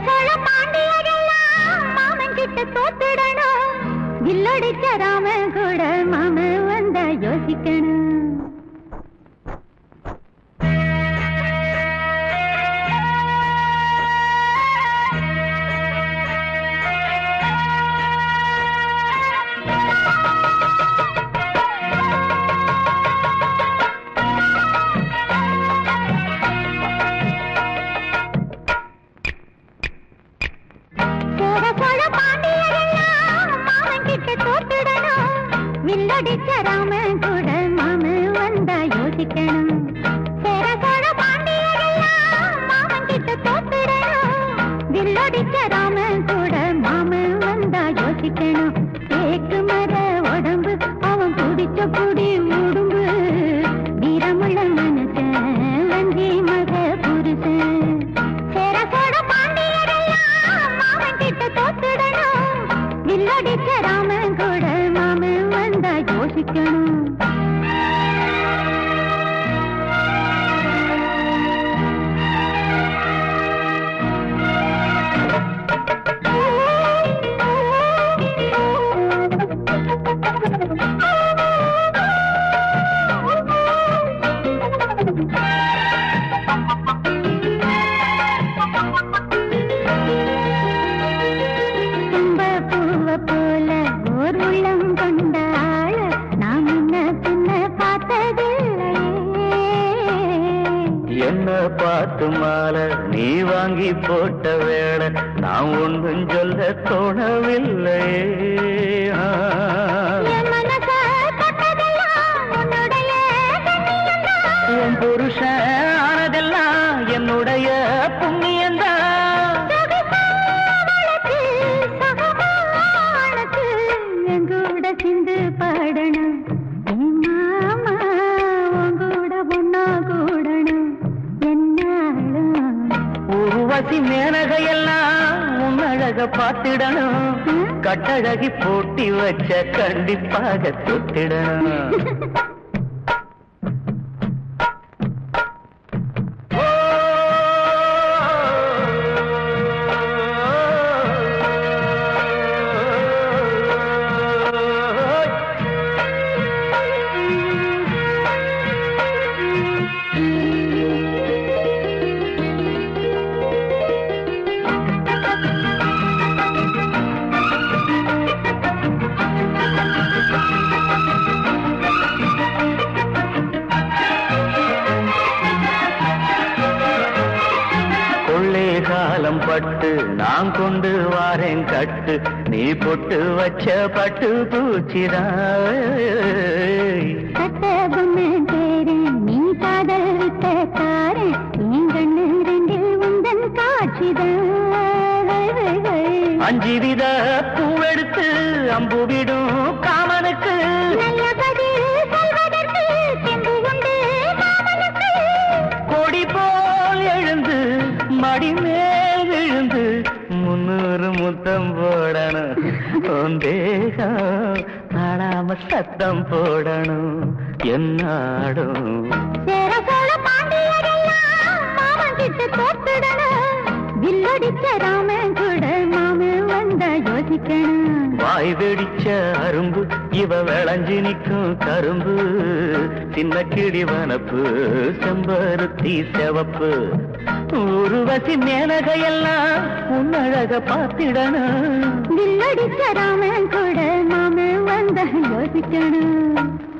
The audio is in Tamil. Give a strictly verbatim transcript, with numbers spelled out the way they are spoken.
சோழ பாண்டியரெல்லாம் மாமன் கிட்ட தோத்துடணும். வில்லடிச்ச ராமன் கூட மாமன் வந்தா யோசிக்கணும். வில்லடிச்ச ராமன் கூட மாமன் வந்தா யோசிக்கணும். சேர சோழ பாண்டியரெல்லாம் மாமன் கிட்ட தோத்துடணும். வில்லடிச்ச ராமன் கூட மாமன் வந்தா யோசிக்கணும். தேக்கு மர உடம்பு அவன் குடிச்ச குடி உடும்பு. வீரமுள்ள மனசன் வஞ்சி மக புருஷன். சேர சோழ பாண்டியரெல்லாம் மாமன் கிட்ட தோத்துடணும். வில்லடிச்ச ராமன் கூட மாமன் வந்தா யோசிக்கணும். என்ன பாட்டு மாலை நீ வாங்கி போட்ட வேளை நான் ஒன்றும் சொல்ல தோணவில்லை. என் புருஷன் ஆனதெல்லாம் என்னுடைய புண்ணியந்தான். எங்கூட சிந்து பாடணும். மாமா உங்கூட பொண்ணா கூடணும். உருவசி மேனகையெல்லாம் உன்னழக பார்த்திடணும். கட்டழகி போட்டி வச்ச கண்டிப்பாக தொட்டிடணும். காலம் பட்டு நான் கொண்டு வாரேன் கட்டு. நீ பொட்டு வச்ச பட்டு பூச்சிதான். நீ காதல் விட்ட காரன் என் கண்ணு ரெண்டில் உந்தன் காட்சிதான். அஞ்சு வித பூவெடுத்து அம்பு விடும் காமனுக்கு. நல்ல பதில் சொல்வதற்கு செம்பு உண்டு மாமனுக்கு. கொடி போல் எழுந்து மடி மேல் விழுந்து முன்னூறு முத்தம் போடணும். தேகம் நாடாம சத்தம் போடணும். என்னாடும் சேர சோழ பாண்டியரெல்லாம் மாமன் கிட்ட தோத்துடணும். வில்லடிச்ச ராமன் கூட மாமன் வந்தா யோசிக்கணும். வாய் வெடிச்ச அரும்பு இவ விளைஞ்சி நிற்கும் கரும்பு. சின்ன கிளி வனப்பு செம்பருத்தி செவப்பு. உருவசி மேனகையெல்லாம் உன்னழக பார்த்திடணும். வில்லடிச்ச ராமன் கூட மாமன் வந்தா யோசிக்கணும்.